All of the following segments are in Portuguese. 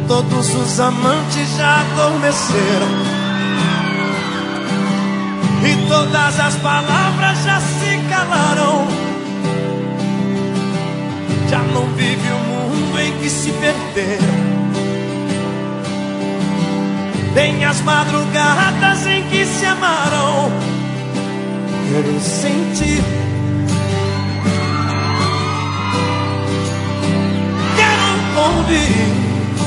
Todos os amantes já adormeceram e todas as palavras já se calaram. Já não vive o mundo em que se perderam. Tem as madrugadas em que se amaram. Quero sentir, quero ouvir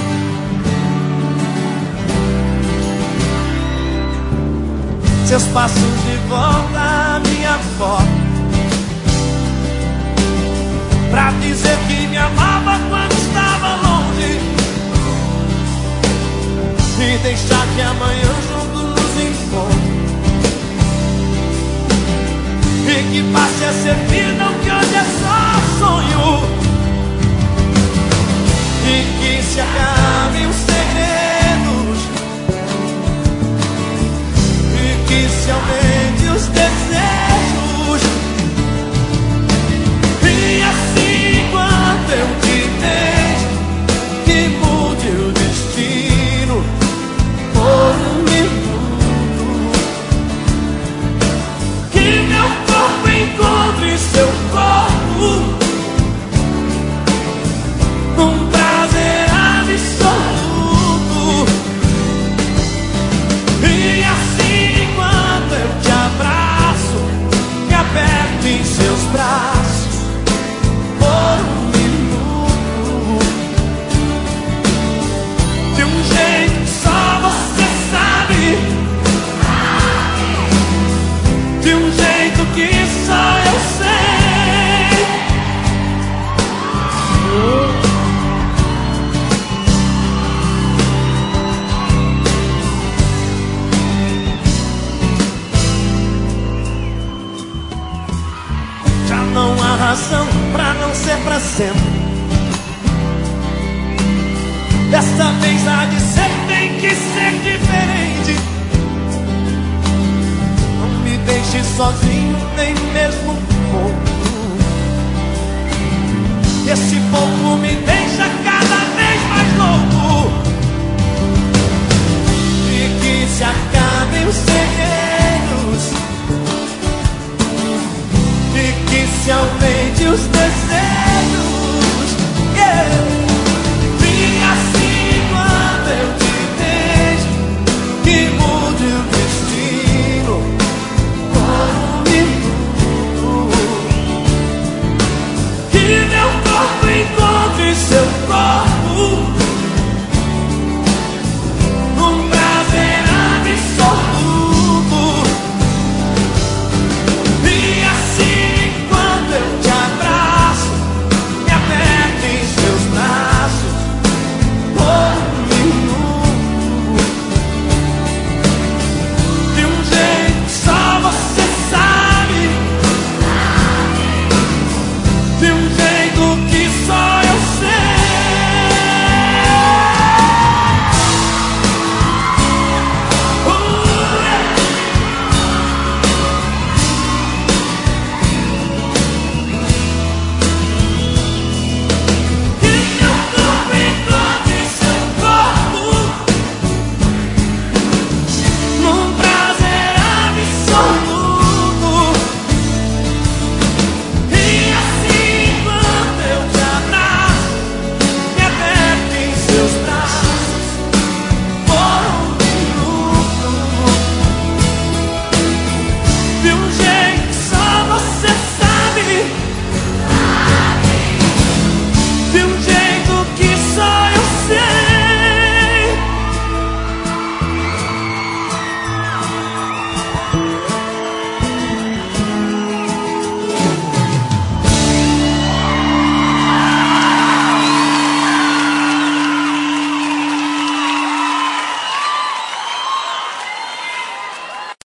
seus passos de volta à minha foto, pra dizer que me amava quando estava longe, e deixar que amanhã juntos nos encontre, e que passe a ser vida o que hoje é só sonho, e que se acabem os segredos, e que se aumente os desejos, e assim quando eu te vejo, que mude o destino por um minuto, que meu corpo encontre seu corpo, um prazer absoluto, e assim quando eu te abraço, me aperto em seus braços por um minuto, de um jeito que só você sabe, de um jeito que só eu sei. Já não há razão pra não ser pra sempre. Dessa vez há de ser, tem que ser diferente. Não me deixe sozinho nem